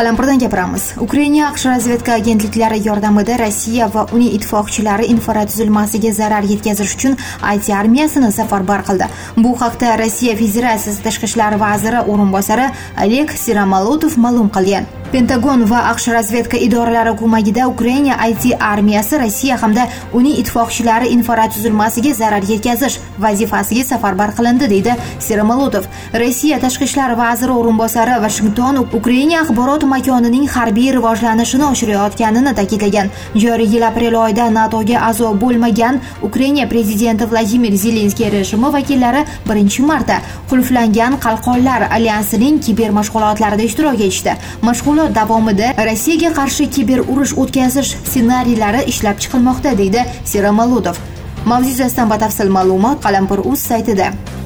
Qalampirdan gapiramiz. Ukraina AQSh razvedka agentliklari yordamida Rossiya va uning ittifoqchilari infratuzilmasiga zarar yetkazish uchun IT armiyasini safarbar qildi. Bu haqda Rossiya Federatsiyasi tashqi ishlar vaziri o'rinbosari Oleg Siramalotov ma'lum qilgan. Pentagon va AQSh razvedka idoralari ko'magida Ukraina IT armiyasi Rossiya hamda uning ittifoqchilari infratuzilmasiga zarar yetkazish vazifasiga safarbar qilindi, deydi Siramalotov. Rossiya tashqi ishlar vaziri o'rinbosari Washington Ukraina axborot makonining harbiy rivojlanishini oshirayotganini ta'kidlagan. Joriy yil aprel oyida NATOga a'zo bo'lmagan Ukraina prezidenti Vladimir Zelenskiy rejimi vakillari 1-marta qulflangan Qalqonlar alyansining kiber mashg'ulotlarida ishtirok etishdi. Mashg'ulot davomida Rossiyaga qarshi kiber urush o'tkazish ssenariylari ishlab chiqilmoqda, deydi Siramalotov. Mavzu yuzasidan batafsil ma'lumot Qalampir.uz saytida.